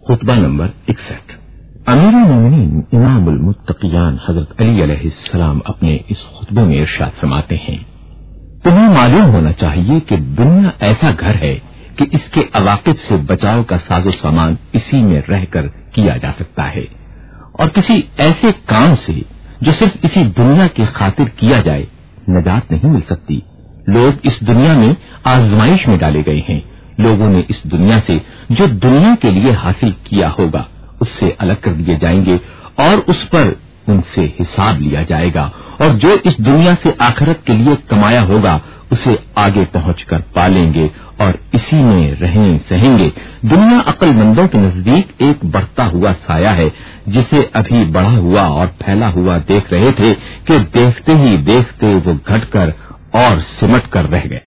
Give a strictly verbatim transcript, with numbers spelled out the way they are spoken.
खुतबा number इकसठ। अमीरुल-मोमिनीन इमामुल मुत्तकियान हजरत अली अलैहिस्सलाम अपने इस खुतबे में इरशाद फरमाते हैं, तुम्हें मालूम होना चाहिए कि दुनिया ऐसा घर है कि इसके अवाकिब से बचाव का साजो सामान इसी में रहकर किया जा सकता है, और किसी ऐसे काम से जो सिर्फ इसी दुनिया की खातिर किया जाए नजात नहीं मिल सकती। लोग इस दुनिया में आजमाइश में डाले गए हैं। लोगों ने इस दुनिया से जो दुनिया के लिए हासिल किया होगा उससे अलग कर दिए जाएंगे और उस पर उनसे हिसाब लिया जाएगा, और जो इस दुनिया से आखिरत के लिए कमाया होगा उसे आगे पहुंचकर पालेंगे और इसी में रहें सहेंगे। दुनिया अक्लमंदों के नजदीक एक बढ़ता हुआ साया है जिसे अभी बढ़ा हुआ और फैला हुआ देख रहे थे कि देखते ही देखते वो घटकर और सिमट कर रह गए।